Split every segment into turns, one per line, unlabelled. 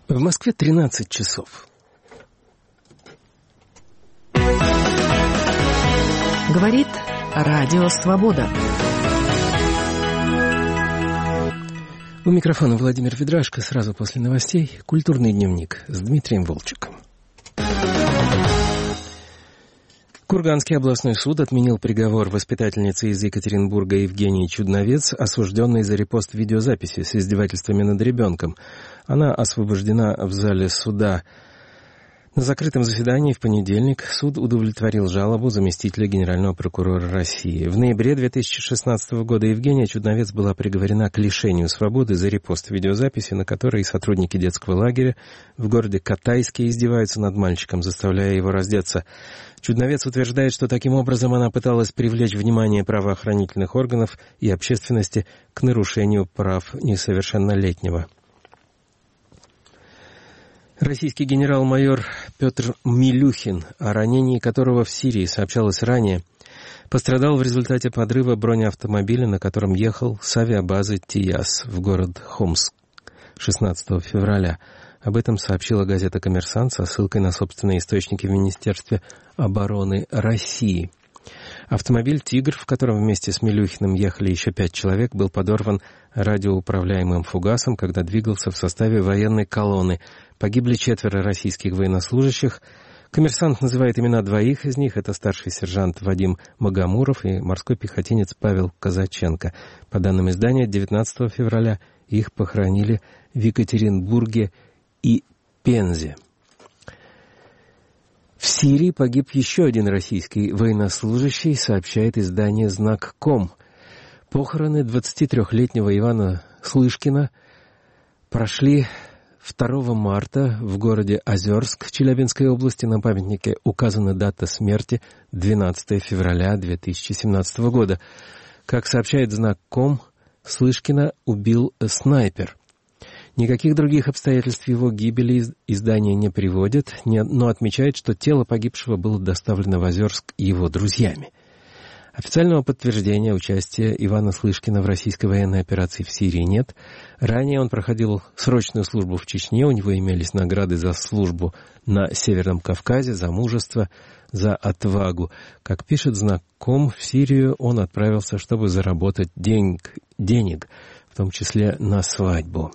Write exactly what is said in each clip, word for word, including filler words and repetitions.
В Москве тринадцать часов.
Говорит Радио Свобода.
У микрофона Владимир Ведрашко. Сразу после новостей «Культурный дневник» с Дмитрием Волчеком. Курганский областной суд отменил приговор воспитательницы из Екатеринбурга Евгении Чудновец, осужденной за репост видеозаписи с издевательствами над ребенком. Она освобождена в зале суда. На закрытом заседании в понедельник суд удовлетворил жалобу заместителя генерального прокурора России. В ноябре две тысячи шестнадцатого года Евгения Чудновец была приговорена к лишению свободы за репост видеозаписи, на которой сотрудники детского лагеря в городе Катайске издеваются над мальчиком, заставляя его раздеться. Чудновец утверждает, что таким образом она пыталась привлечь внимание правоохранительных органов и общественности к нарушению прав несовершеннолетнего. Российский генерал-майор Петр Милюхин, о ранении которого в Сирии сообщалось ранее, пострадал в результате подрыва бронеавтомобиля, на котором ехал с авиабазы Тияс в город Хомск шестнадцатого февраля. Об этом сообщила газета «Коммерсант» со ссылкой на собственные источники в Министерстве обороны России. Автомобиль «Тигр», в котором вместе с Милюхиным ехали еще пять человек, был подорван радиоуправляемым фугасом, когда двигался в составе военной колонны. Погибли четверо российских военнослужащих. «Коммерсант» называет имена двоих из них. Это старший сержант Вадим Магомуров и морской пехотинец Павел Казаченко. По данным издания, девятнадцатого февраля их похоронили в Екатеринбурге и Пензе. В Сирии погиб еще один российский военнослужащий, сообщает издание «Знак точка ком». Похороны двадцатитрёхлетнего Ивана Слышкина прошли второго марта в городе Озерск Челябинской области. На памятнике указана дата смерти двенадцатого февраля две тысячи семнадцатого года. Как сообщает «Знак точка ком», Слышкина убил снайпер. Никаких других обстоятельств его гибели издание не приводит, но отмечает, что тело погибшего было доставлено в Озерск его друзьями. Официального подтверждения участия Ивана Слышкина в российской военной операции в Сирии нет. Ранее он проходил срочную службу в Чечне, у него имелись награды за службу на Северном Кавказе, за мужество, за отвагу. Как пишет «Знак точка ком», в Сирию он отправился, чтобы заработать денег, денег, в том числе на свадьбу.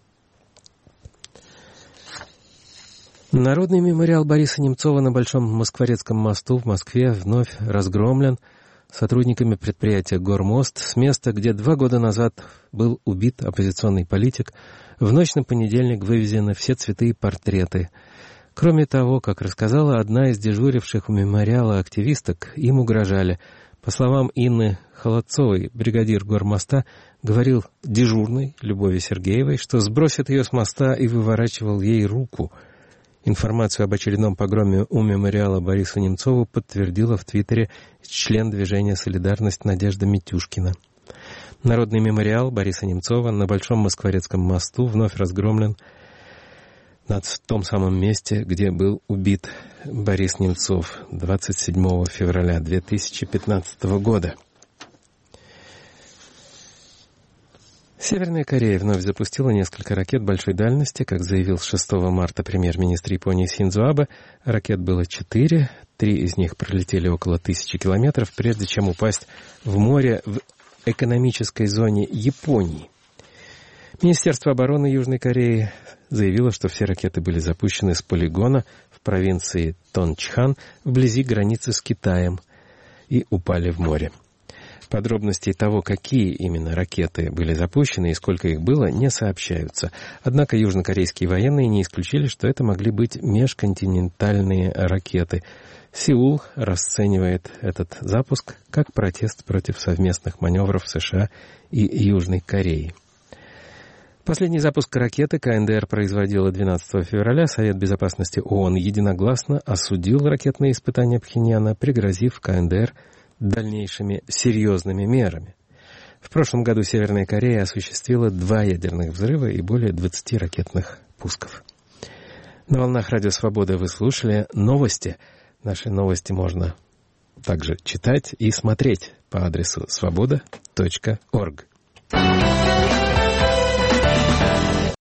Народный мемориал Бориса Немцова на Большом Москворецком мосту в Москве вновь разгромлен сотрудниками предприятия «Гормост» с места, где два года назад был убит оппозиционный политик. В ночь на понедельник вывезены все цветы и портреты. Кроме того, как рассказала одна из дежуривших у мемориала активисток, им угрожали. По словам Инны Холодцовой, бригадир Гормоста говорил дежурной Любови Сергеевой, что сбросит ее с моста и выворачивал ей руку. Информацию об очередном погроме у мемориала Борису Немцову подтвердила в Твиттере член движения «Солидарность» Надежда Митюшкина. Народный мемориал Бориса Немцова на Большом Москворецком мосту вновь разгромлен на том самом месте, где был убит Борис Немцов двадцать седьмого февраля две тысячи пятнадцатого года. Северная Корея вновь запустила несколько ракет большой дальности, как заявил шестого марта премьер-министр Японии Синдзо Абе. Ракет было четыре, три из них пролетели около тысячи километров, прежде чем упасть в море в экономической зоне Японии. Министерство обороны Южной Кореи заявило, что все ракеты были запущены с полигона в провинции Тончхан вблизи границы с Китаем и упали в море. Подробностей того, какие именно ракеты были запущены и сколько их было, не сообщаются. Однако южнокорейские военные не исключили, что это могли быть межконтинентальные ракеты. Сеул расценивает этот запуск как протест против совместных маневров США и Южной Кореи. Последний запуск ракеты КНДР производила двенадцатого февраля. Совет безопасности ООН единогласно осудил ракетные испытания Пхеньяна, пригрозив КНДР дальнейшими серьезными мерами. В прошлом году Северная Корея осуществила два ядерных взрыва и более двадцати ракетных пусков. На волнах Радио Свобода вы слушали новости. Наши новости можно также читать и смотреть по адресу свобода точка орг.